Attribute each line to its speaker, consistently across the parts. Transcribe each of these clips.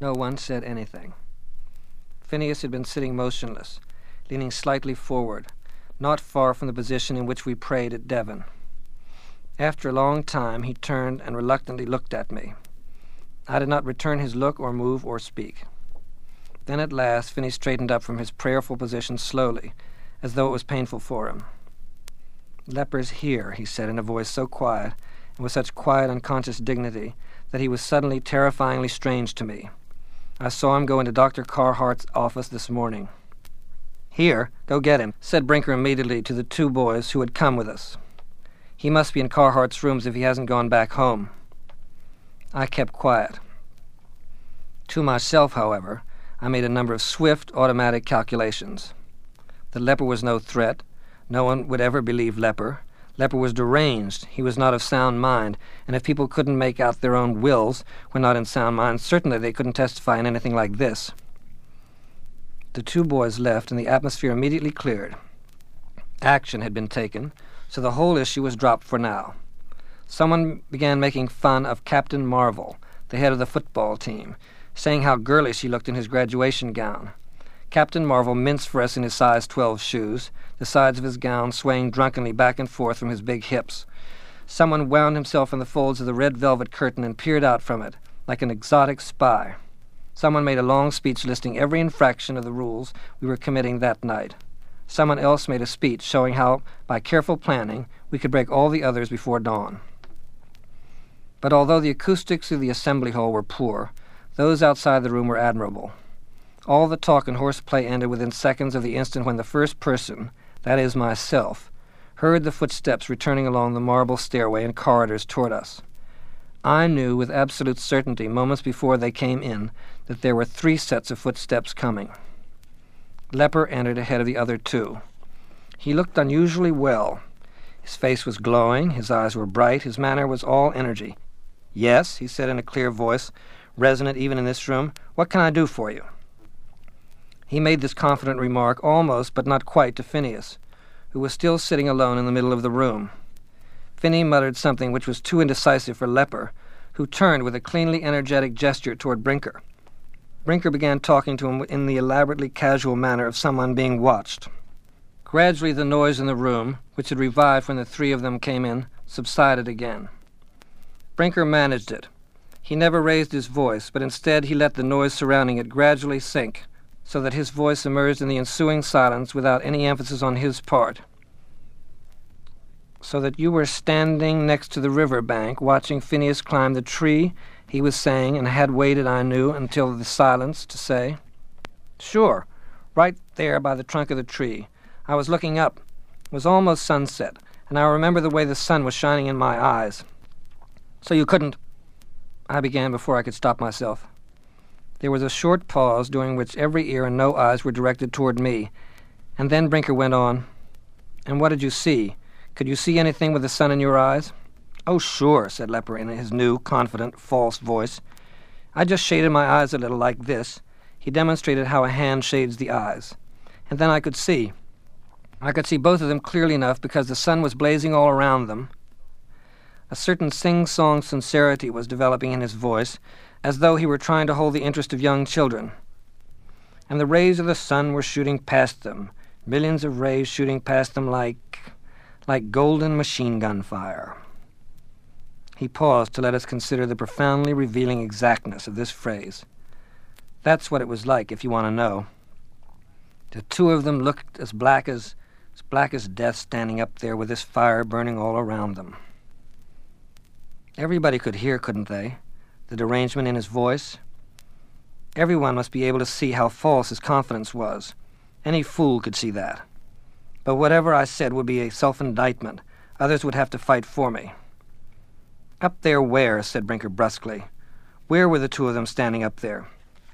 Speaker 1: No one said anything. Phineas had been sitting motionless, leaning slightly forward, not far from the position in which we prayed at Devon. After a long time he turned and reluctantly looked at me. I did not return his look or move or speak. Then at last Phineas straightened up from his prayerful position slowly, as though it was painful for him. "Lepper's here," he said in a voice so quiet and with such quiet, unconscious dignity that he was suddenly terrifyingly strange to me. I saw him go into Dr. Carhart's office this morning. "Here, go get him," said Brinker immediately to the two boys who had come with us. "He must be in Carhart's rooms if he hasn't gone back home." I kept quiet. To myself, however, I made a number of swift, automatic calculations. The leper was no threat. No one would ever believe Lepper. Lepper was deranged. He was not of sound mind, and if people couldn't make out their own wills when not in sound mind, certainly they couldn't testify in anything like this. The two boys left, and the atmosphere immediately cleared. Action had been taken, so the whole issue was dropped for now. Someone began making fun of Captain Marvel, the head of the football team, saying how girlish he looked in his graduation gown. Captain Marvel minced for us in his size 12 shoes, the sides of his gown swaying drunkenly back and forth from his big hips. Someone wound himself in the folds of the red velvet curtain and peered out from it, like an exotic spy. Someone made a long speech listing every infraction of the rules we were committing that night. Someone else made a speech showing how, by careful planning, we could break all the others before dawn. But although the acoustics of the assembly hall were poor, those outside the room were admirable. All the talk and horseplay ended within seconds of the instant when the first person, that is myself, heard the footsteps returning along the marble stairway and corridors toward us. I knew with absolute certainty moments before they came in that there were 3 sets of footsteps coming. Lepper entered ahead of the other 2. He looked unusually well. His face was glowing, his eyes were bright, his manner was all energy. "Yes," he said in a clear voice, resonant even in this room, "what can I do for you?" He made this confident remark almost, but not quite, to Phineas, who was still sitting alone in the middle of the room. Finney muttered something which was too indecisive for Lepper, who turned with a cleanly energetic gesture toward Brinker. Brinker began talking to him in the elaborately casual manner of someone being watched. Gradually the noise in the room, which had revived when the 3 of them came in, subsided again. Brinker managed it. He never raised his voice, but instead he let the noise surrounding it gradually sink, so that his voice emerged in the ensuing silence without any emphasis on his part. "So that you were standing next to the river bank, watching Phineas climb the tree," he was saying, and had waited, I knew, until the silence to say. "Sure, right there by the trunk of the tree. I was looking up. It was almost sunset, and I remember the way the sun was shining in my eyes." "So you couldn't—" I began before I could stop myself. There was a short pause, during which every ear and no eyes were directed toward me, and then Brinker went on, "And what did you see? Could you see anything with the sun in your eyes?" "Oh, sure," said Lepper in his new, confident, false voice. "I just shaded my eyes a little like this." He demonstrated how a hand shades the eyes. "And then I could see. I could see both of them clearly enough because the sun was blazing all around them." A certain sing-song sincerity was developing in his voice, as though he were trying to hold the interest of young children. "And the rays of the sun were shooting past them, millions of rays shooting past them like golden machine-gun fire." He paused to let us consider the profoundly revealing exactness of this phrase. That's what it was like, if you want to know. The 2 of them looked as black as death standing up there with this fire burning all around them. Everybody could hear, couldn't they? The derangement in his voice. Everyone must be able to see how false his confidence was. Any fool could see that. But whatever I said would be a self-indictment. Others would have to fight for me. "Up there where?" said Brinker brusquely. "Where were the 2 of them standing up there?"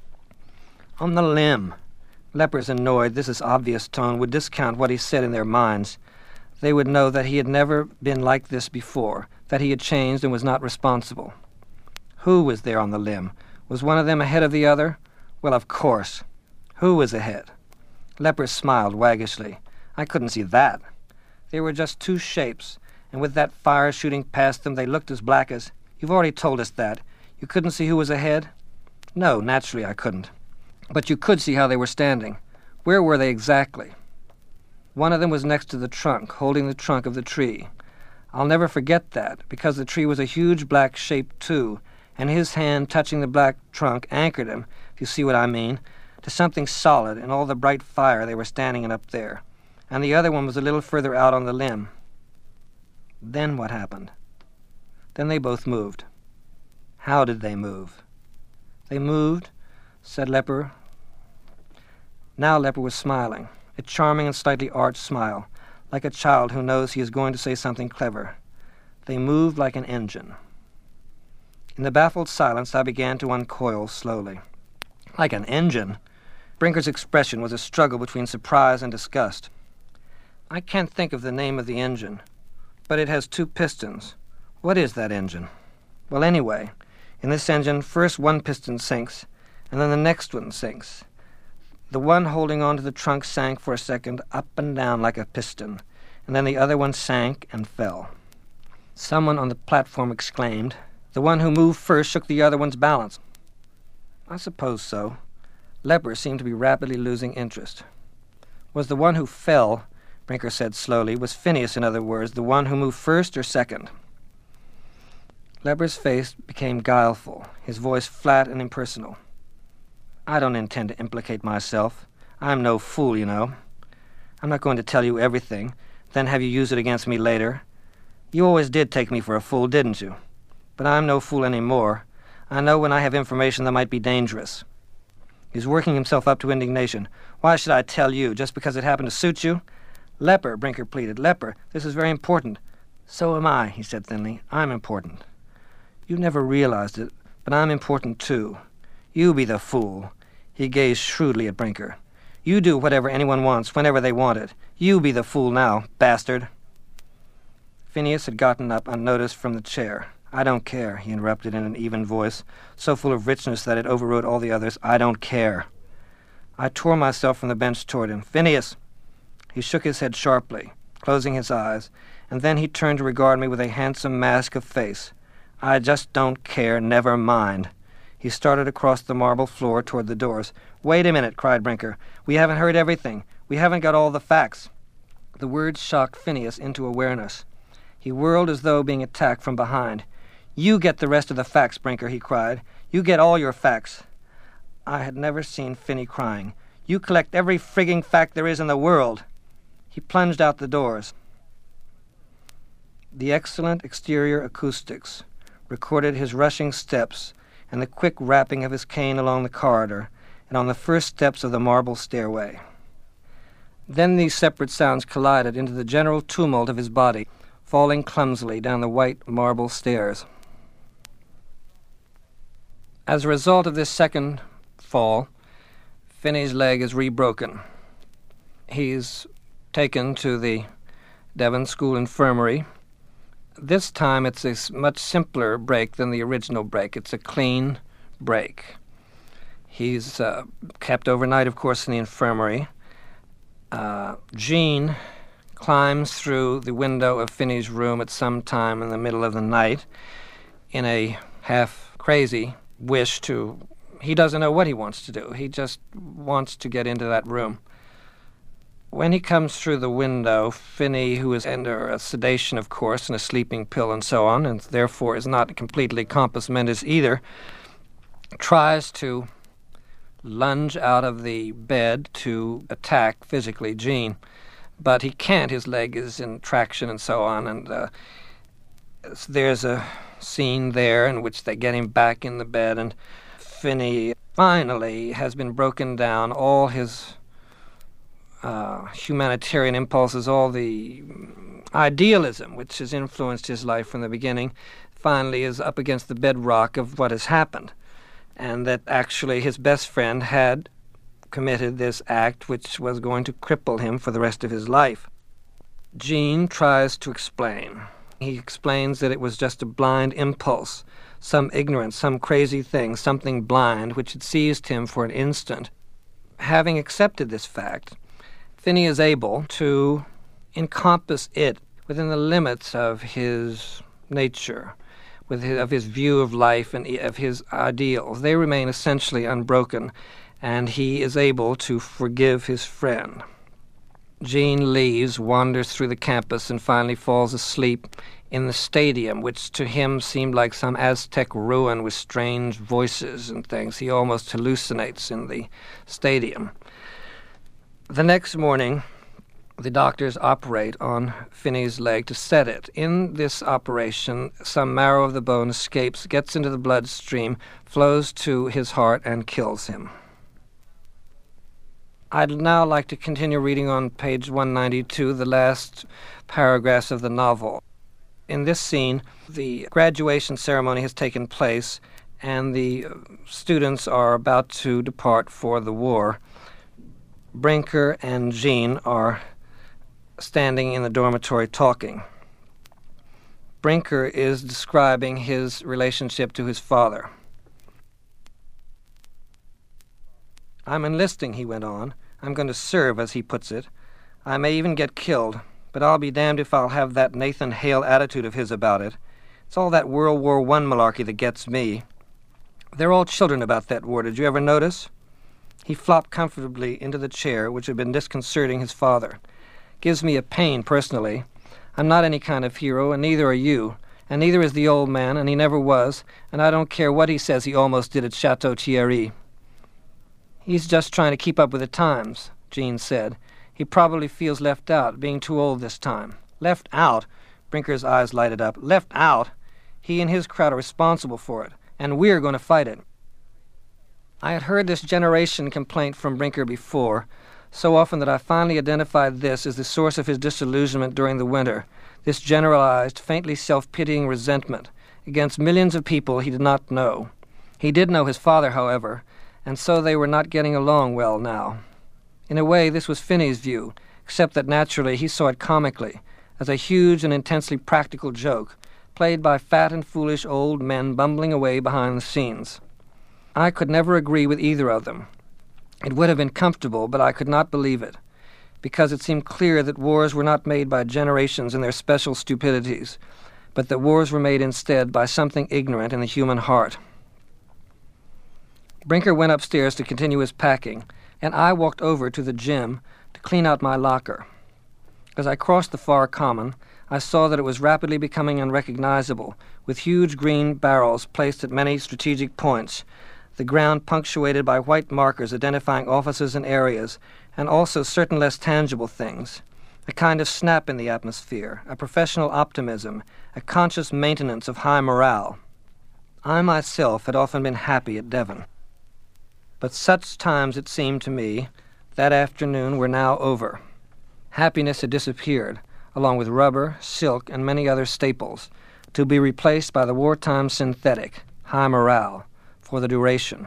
Speaker 1: "On the limb." Lepper's annoyed, this is obvious tone would discount what he said in their minds. They would know that he had never been like this before, that he had changed and was not responsible. Who was there on the limb? Was one of them ahead of the other? Well, of course. Who was ahead? Lepper smiled waggishly. I couldn't see that. They were just 2 shapes, and with that fire shooting past them, they looked as black as— You've already told us that. You couldn't see who was ahead? No, naturally I couldn't. But you could see how they were standing. Where were they exactly? One of them was next to the trunk, holding the trunk of the tree. I'll never forget that, because the tree was a huge black shape too, and his hand touching the black trunk anchored him, if you see what I mean, to something solid in all the bright fire they were standing in up there. And the other one was a little further out on the limb. Then what happened? Then they both moved. How did they move? They moved, said Lepper. Now Lepper was smiling, a charming and slightly arch smile, like a child who knows he is going to say something clever. They moved like an engine. In the baffled silence, I began to uncoil slowly. Like an engine? Brinker's expression was a struggle between surprise and disgust. I can't think of the name of the engine, but it has 2 pistons. What is that engine? Well, anyway, in this engine, first one piston sinks, and then the next one sinks. The one holding on to the trunk sank for a second, up and down like a piston, and then the other one sank and fell. Someone on the platform exclaimed, "The one who moved first shook the other one's balance." I suppose so. Lepper seemed to be rapidly losing interest. Was the one who fell, Brinker said slowly, was Phineas, in other words, the one who moved first or second? Lepper's face became guileful, his voice flat and impersonal. I don't intend to implicate myself. I'm no fool, you know. I'm not going to tell you everything, then have you use it against me later. You always did take me for a fool, didn't you? But I'm no fool any more. I know when I have information that might be dangerous. He's working himself up to indignation. Why should I tell you, just because it happened to suit you? Lepper, Brinker pleaded. Lepper, this is very important. So am I, he said thinly. I'm important. You never realized it, but I'm important too. You be the fool. He gazed shrewdly at Brinker. You do whatever anyone wants, whenever they want it. You be the fool now, bastard. Phineas had gotten up unnoticed from the chair. I don't care, he interrupted in an even voice, so full of richness that it overrode all the others. I don't care. I tore myself from the bench toward him. Phineas! He shook his head sharply, closing his eyes, and then he turned to regard me with a handsome mask of face. I just don't care, never mind. He started across the marble floor toward the doors. Wait a minute, cried Brinker. We haven't heard everything. We haven't got all the facts. The words shocked Phineas into awareness. He whirled as though being attacked from behind. You get the rest of the facts, Brinker, he cried. You get all your facts. I had never seen Finney crying. You collect every frigging fact there is in the world. He plunged out the doors. The excellent exterior acoustics recorded his rushing steps and the quick rapping of his cane along the corridor and on the first steps of the marble stairway. Then these separate sounds collided into the general tumult of his body, falling clumsily down the white marble stairs. As a result of this second fall, Finney's leg is rebroken. He's taken to the Devon School Infirmary. This time it's a much simpler break than the original break. It's a clean break. He's kept overnight, of course, in the infirmary. Jean climbs through the window of Finney's room at some time in the middle of the night in a half-crazy wish to... He doesn't know what he wants to do. He just wants to get into that room. When he comes through the window, Finney, who is under a sedation, of course, and a sleeping pill and so on, and therefore is not completely compos mentis either, tries to lunge out of the bed to attack physically Jean. But he can't. His leg is in traction and so on, and there's a scene there in which they get him back in the bed, and Finney finally has been broken down. All his humanitarian impulses, all the idealism which has influenced his life from the beginning, finally is up against the bedrock of what has happened, and that actually his best friend had committed this act which was going to cripple him for the rest of his life. Jean tries to explain. He explains that it was just a blind impulse, some ignorance, some crazy thing, something blind, which had seized him for an instant. Having accepted this fact, Finney is able to encompass it within the limits of his nature, of his view of life and of his ideals. They remain essentially unbroken, and he is able to forgive his friend. Jean leaves, wanders through the campus, and finally falls asleep in the stadium, which to him seemed like some Aztec ruin with strange voices and things. He almost hallucinates in the stadium. The next morning, the doctors operate on Finney's leg to set it. In this operation, some marrow of the bone escapes, gets into the bloodstream, flows to his heart, and kills him. I'd now like to continue reading on page 192, the last paragraphs of the novel. In this scene, the graduation ceremony has taken place, and the students are about to depart for the war. Brinker and Jean are standing in the dormitory talking. Brinker is describing his relationship to his father. "I'm enlisting," he went on. "I'm going to serve, as he puts it. I may even get killed, but I'll be damned if I'll have that Nathan Hale attitude of his about it. It's all that World War I malarkey that gets me. They're all children about that war, did you ever notice?" He flopped comfortably into the chair which had been disconcerting his father. "Gives me a pain, personally. I'm not any kind of hero, and neither are you, and neither is the old man, and he never was, and I don't care what he says he almost did at Chateau Thierry." "He's just trying to keep up with the times," Jean said. "He probably feels left out, being too old this time." "Left out?" Brinker's eyes lighted up. "Left out? He and his crowd are responsible for it, and we're going to fight it." I had heard this generation complaint from Brinker before, so often that I finally identified this as the source of his disillusionment during the winter, this generalized, faintly self-pitying resentment against millions of people he did not know. He did know his father, however, and so they were not getting along well now. In a way, this was Finney's view, except that naturally he saw it comically, as a huge and intensely practical joke, played by fat and foolish old men bumbling away behind the scenes. I could never agree with either of them. It would have been comfortable, but I could not believe it, because it seemed clear that wars were not made by generations and their special stupidities, but that wars were made instead by something ignorant in the human heart. Brinker went upstairs to continue his packing, and I walked over to the gym to clean out my locker. As I crossed the far common, I saw that it was rapidly becoming unrecognizable, with huge green barrels placed at many strategic points, the ground punctuated by white markers identifying offices and areas, and also certain less tangible things, a kind of snap in the atmosphere, a professional optimism, a conscious maintenance of high morale. I myself had often been happy at Devon. But such times, it seemed to me, that afternoon were now over. Happiness had disappeared, along with rubber, silk, and many other staples, to be replaced by the wartime synthetic, high morale, for the duration.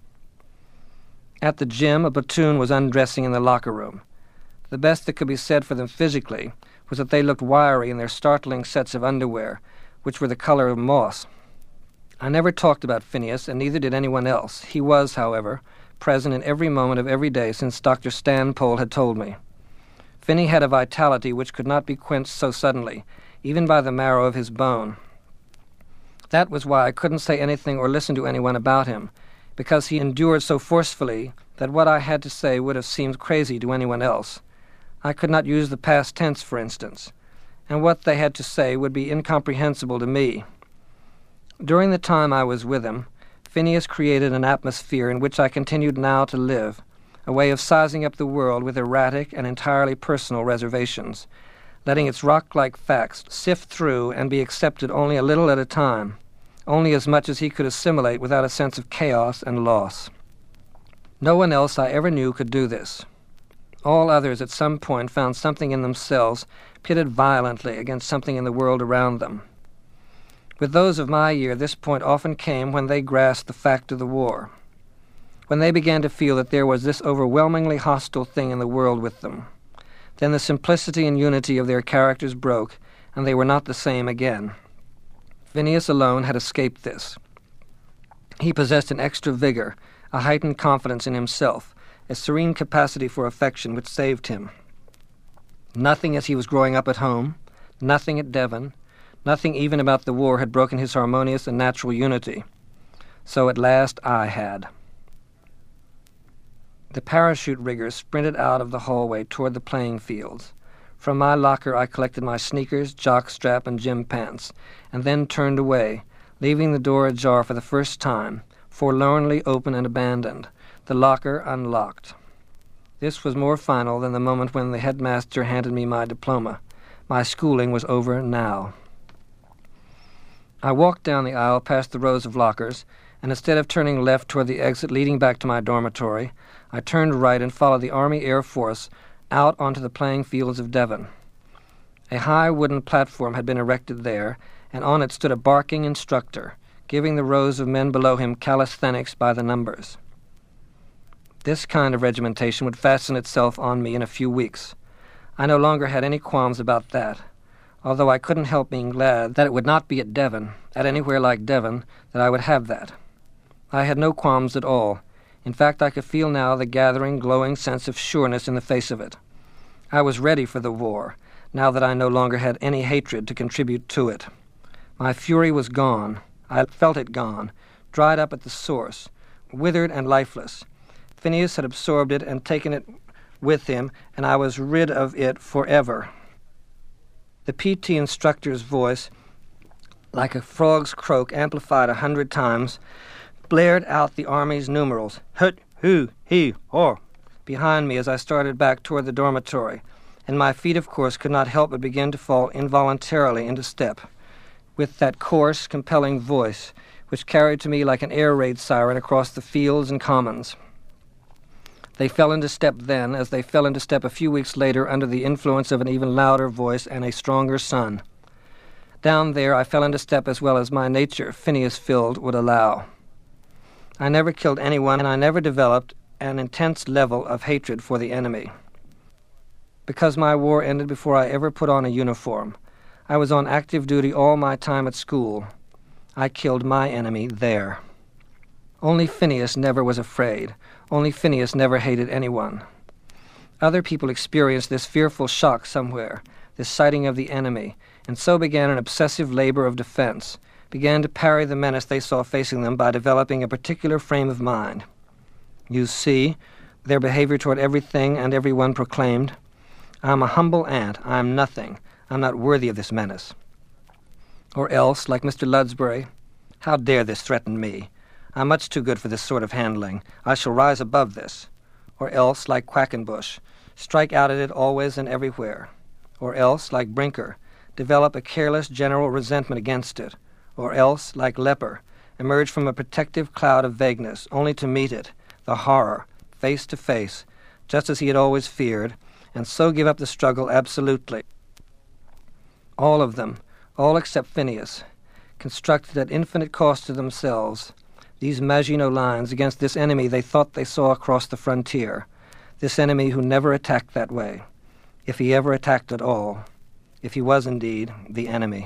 Speaker 1: At the gym, a platoon was undressing in the locker room. The best that could be said for them physically was that they looked wiry in their startling sets of underwear, which were the color of moss. I never talked about Phineas, and neither did anyone else. He was, however, present in every moment of every day since Dr. Stanpole had told me. Finney had a vitality which could not be quenched so suddenly, even by the marrow of his bone. That was why I couldn't say anything or listen to anyone about him, because he endured so forcefully that what I had to say would have seemed crazy to anyone else. I could not use the past tense, for instance, and what they had to say would be incomprehensible to me. During the time I was with him, Phineas created an atmosphere in which I continued now to live, a way of sizing up the world with erratic and entirely personal reservations, letting its rock-like facts sift through and be accepted only a little at a time, only as much as he could assimilate without a sense of chaos and loss. No one else I ever knew could do this. All others at some point found something in themselves pitted violently against something in the world around them. With those of my year, this point often came when they grasped the fact of the war, when they began to feel that there was this overwhelmingly hostile thing in the world with them. Then the simplicity and unity of their characters broke, and they were not the same again. Phineas alone had escaped this. He possessed an extra vigor, a heightened confidence in himself, a serene capacity for affection which saved him. Nothing as he was growing up at home, nothing at Devon, Nothing even about the war had broken his harmonious and natural unity. So at last I had. The parachute riggers sprinted out of the hallway toward the playing fields. From my locker I collected my sneakers, jockstrap, and gym pants, and then turned away, leaving the door ajar for the first time, forlornly open and abandoned, the locker unlocked. This was more final than the moment when the headmaster handed me my diploma. My schooling was over now. I walked down the aisle past the rows of lockers, and instead of turning left toward the exit leading back to my dormitory, I turned right and followed the Army Air Force out onto the playing fields of Devon. A high wooden platform had been erected there, and on it stood a barking instructor, giving the rows of men below him calisthenics by the numbers. This kind of regimentation would fasten itself on me in a few weeks. I no longer had any qualms about that, although I couldn't help being glad that it would not be at Devon, at anywhere like Devon, that I would have that. I had no qualms at all. In fact, I could feel now the gathering, glowing sense of sureness in the face of it. I was ready for the war, now that I no longer had any hatred to contribute to it. My fury was gone. I felt it gone, dried up at the source, withered and lifeless. Phineas had absorbed it and taken it with him, and I was rid of it forever. The PT instructor's voice, like a frog's croak amplified 100 times, blared out the Army's numerals, hut, hu, he, or, behind me as I started back toward the dormitory, and my feet, of course, could not help but begin to fall involuntarily into step, with that coarse, compelling voice, which carried to me like an air raid siren across the fields and commons. They fell into step then, as they fell into step a few weeks later under the influence of an even louder voice and a stronger sun. Down there I fell into step as well as my nature, Phineas-filled, would allow. I never killed anyone, and I never developed an intense level of hatred for the enemy. Because my war ended before I ever put on a uniform, I was on active duty all my time at school. I killed my enemy there. Only Phineas never was afraid. Only Phineas never hated anyone. Other people experienced this fearful shock somewhere, this sighting of the enemy, and so began an obsessive labor of defense, began to parry the menace they saw facing them by developing a particular frame of mind. You see, their behavior toward everything and everyone proclaimed, "I'm a humble ant. I'm nothing. I'm not worthy of this menace." Or else, like Mr. Ludsbury, "How dare this threaten me? I'm much too good for this sort of handling. I shall rise above this." Or else, like Quackenbush, strike out at it always and everywhere. Or else, like Brinker, develop a careless general resentment against it. Or else, like Lepper, emerge from a protective cloud of vagueness, only to meet it, the horror, face to face, just as he had always feared, and so give up the struggle absolutely. All of them, all except Phineas, constructed at infinite cost to themselves these Maginot lines against this enemy they thought they saw across the frontier, this enemy who never attacked that way, if he ever attacked at all, if he was indeed the enemy.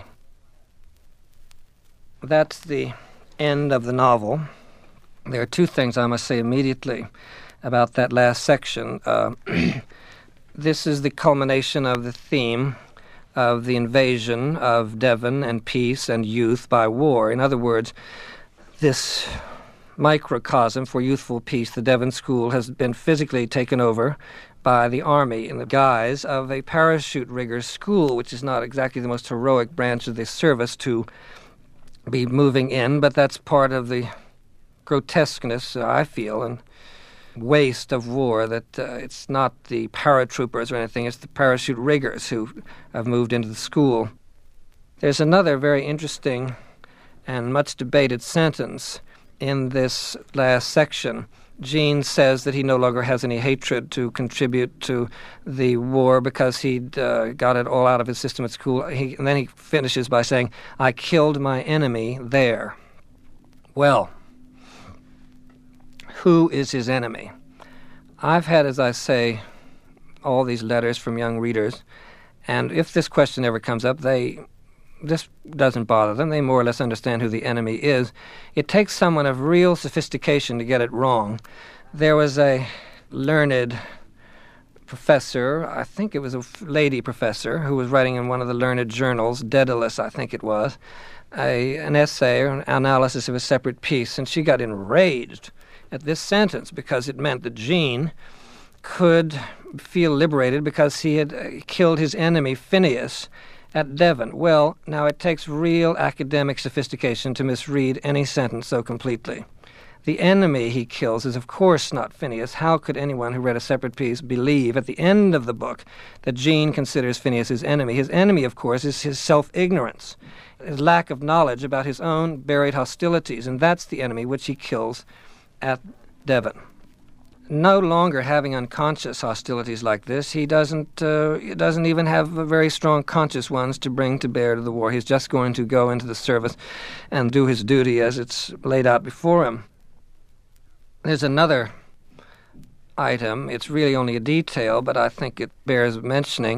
Speaker 1: That's the end of the novel. There are two things I must say immediately about that last section. This is the culmination of the theme of the invasion of Devon and peace and youth by war. In other words, this microcosm for youthful peace, the Devon School, has been physically taken over by the Army in the guise of a parachute riggers school, which is not exactly the most heroic branch of the service to be moving in, but that's part of the grotesqueness, I feel, and waste of war, that it's not the paratroopers or anything, it's the parachute riggers who have moved into the school. There's another very interesting and much debated sentence in this last section. Gene says that he no longer has any hatred to contribute to the war because he'd got it all out of his system at school. And then he finishes by saying, "I killed my enemy there." Well, who is his enemy? I've had, as I say, all these letters from young readers, and if this question ever comes up, this doesn't bother them. They more or less understand who the enemy is. It takes someone of real sophistication to get it wrong. There was a learned professor, I think it was a lady professor, who was writing in one of the learned journals, Daedalus, I think it was, an essay or an analysis of a separate piece, and she got enraged at this sentence because it meant that Jean could feel liberated because he had killed his enemy, Phineas, at Devon. Well, now it takes real academic sophistication to misread any sentence so completely. The enemy he kills is, of course, not Phineas. How could anyone who read a separate piece believe at the end of the book that Jean considers Phineas his enemy? His enemy, of course, is his self-ignorance, his lack of knowledge about his own buried hostilities, and that's the enemy which he kills at Devon. No longer having unconscious hostilities like this, he doesn't even have very strong conscious ones to bring to bear to the war. He's just going to go into the service and do his duty as it's laid out before him. There's another item. It's really only a detail, but I think it bears mentioning.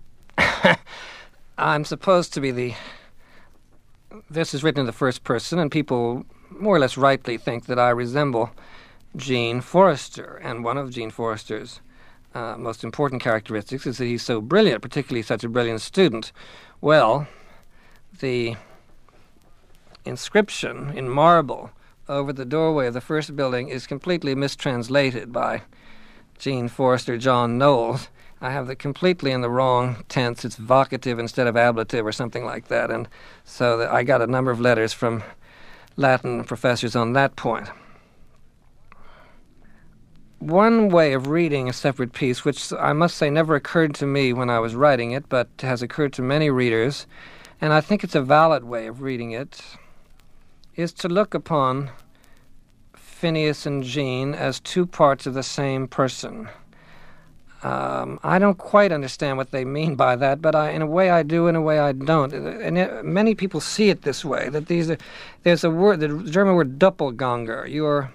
Speaker 1: I'm supposed to be this is written in the first person, and people more or less rightly think that I resemble Jean Forrester, and one of Jean Forrester's most important characteristics is that he's so brilliant, particularly such a brilliant student. Well, the inscription in marble over the doorway of the first building is completely mistranslated by Jean Forrester John Knowles. I have it completely in the wrong tense. It's vocative instead of ablative or something like that, and so I got a number of letters from Latin professors on that point. One way of reading a separate piece, which I must say never occurred to me when I was writing it, but has occurred to many readers, and I think it's a valid way of reading it, is to look upon Phineas and Jean as two parts of the same person. I don't quite understand what they mean by that, but in a way I do, in a way I don't. And many people see it this way, that there's a word, the German word Doppelganger,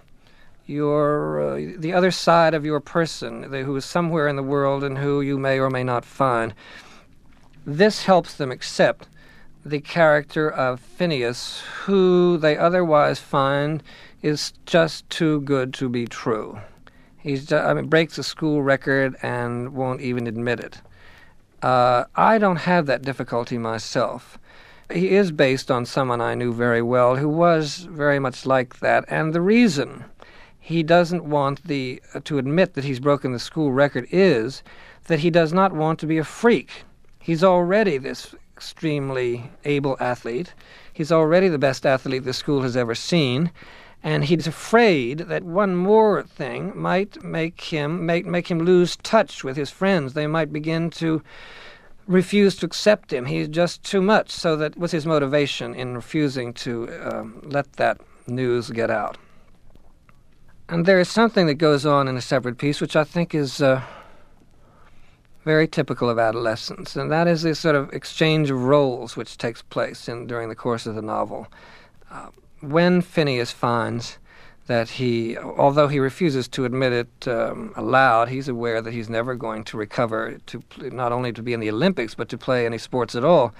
Speaker 1: the other side of your person, who is somewhere in the world and who you may or may not find. This helps them accept the character of Phineas, who they otherwise find is just too good to be true. Breaks a school record and won't even admit it. I don't have that difficulty myself. He is based on someone I knew very well who was very much like that, and the reason he doesn't want to admit that he's broken the school record is that he does not want to be a freak. He's already this extremely able athlete. He's already the best athlete the school has ever seen, and he's afraid that one more thing might make him lose touch with his friends. They might begin to refuse to accept him. He's just too much. So that was his motivation in refusing to let that news get out. And there is something that goes on in a separate piece which I think is very typical of adolescence, and that is this sort of exchange of roles which takes place during the course of the novel. When Phineas finds that although he refuses to admit it aloud, he's aware that he's never going to recover not only to be in the Olympics, but to play any sports at all.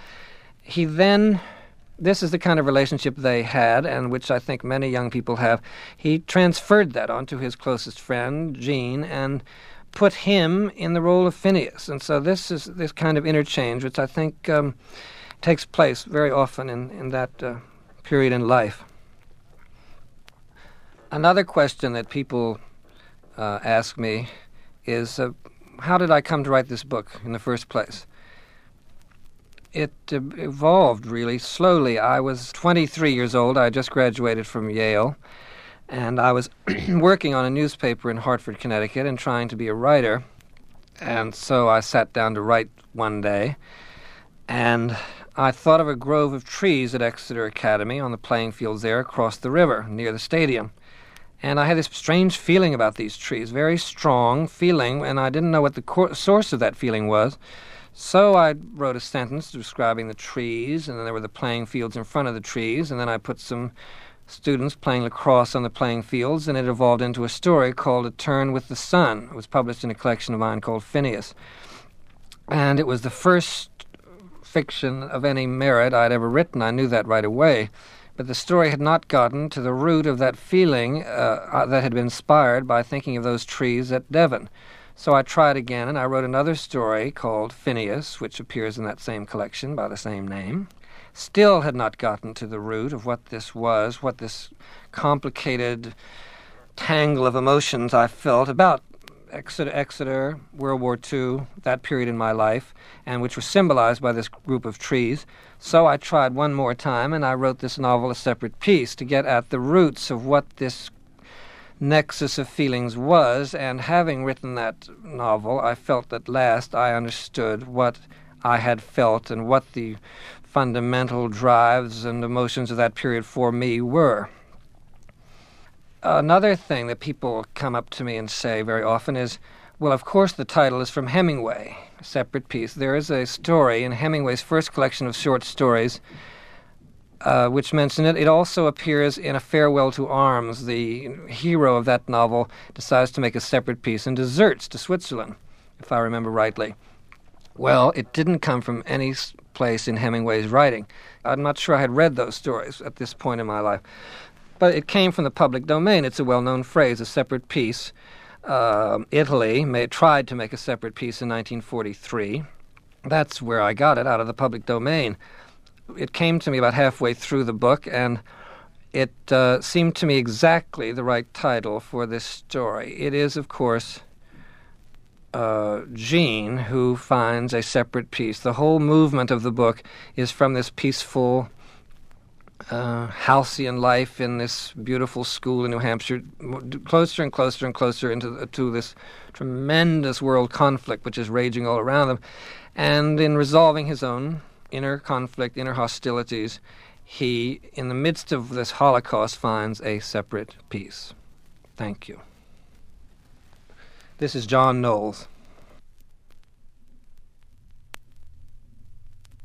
Speaker 1: This is the kind of relationship they had, and which I think many young people have. He transferred that onto his closest friend, Jean, and put him in the role of Phineas. And so this is this kind of interchange, which I think takes place very often in that period in life. Another question that people ask me is, how did I come to write this book in the first place? It evolved really slowly. I was 23 years old. I had just graduated from Yale, and I was working on a newspaper in Hartford, Connecticut, and trying to be a writer. And so I sat down to write one day, and I thought of a grove of trees at Exeter Academy on the playing fields there across the river near the stadium. And I had this strange feeling about these trees, very strong feeling, and I didn't know what the source of that feeling was. So I wrote a sentence describing the trees, and then there were the playing fields in front of the trees, and then I put some students playing lacrosse on the playing fields, and it evolved into a story called A Turn with the Sun. It was published in a collection of mine called Phineas. And it was the first fiction of any merit I'd ever written. I knew that right away. But the story had not gotten to the root of that feeling that had been inspired by thinking of those trees at Devon. So I tried again, and I wrote another story called Phineas, which appears in that same collection by the same name. Still had not gotten to the root of what this was, what this complicated tangle of emotions I felt about Exeter, World War II, that period in my life, and which was symbolized by this group of trees. So I tried one more time, and I wrote this novel, A Separate Piece, to get at the roots of what this nexus of feelings was, and having written that novel, I felt at last I understood what I had felt and what the fundamental drives and emotions of that period for me were. Another thing that people come up to me and say very often is, well, of course the title is from Hemingway, A Separate Piece. There is a story in Hemingway's first collection of short stories which mention it. It also appears in A Farewell to Arms. The hero of that novel decides to make a separate piece and deserts to Switzerland, if I remember rightly. Well, it didn't come from any place in Hemingway's writing. I'm not sure I had read those stories at this point in my life. But it came from the public domain. It's a well-known phrase, a separate piece. Italy tried to make a separate piece in 1943. That's where I got it, out of the public domain. It came to me about halfway through the book, and it seemed to me exactly the right title for this story. It is, of course, Jean who finds a separate piece. The whole movement of the book is from this peaceful, halcyon life in this beautiful school in New Hampshire, closer and closer and closer to this tremendous world conflict which is raging all around them. And in resolving his own inner conflict, inner hostilities, he, in the midst of this Holocaust, finds a separate piece. Thank you. This is John Knowles.